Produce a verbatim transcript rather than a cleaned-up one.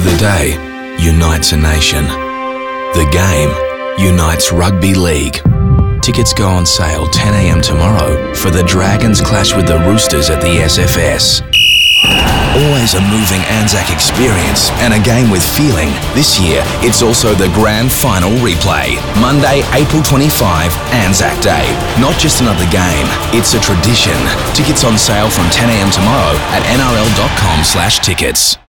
The day unites a nation. The game unites rugby league. Tickets go on sale ten a m tomorrow for the Dragons clash with the Roosters at the S F S. Always a moving Anzac experience and a game with feeling. This year, it's also the grand final replay. Monday, April twenty-fifth, Anzac Day. Not just another game, it's a tradition. Tickets on sale from ten a m tomorrow at n r l dot com slash tickets.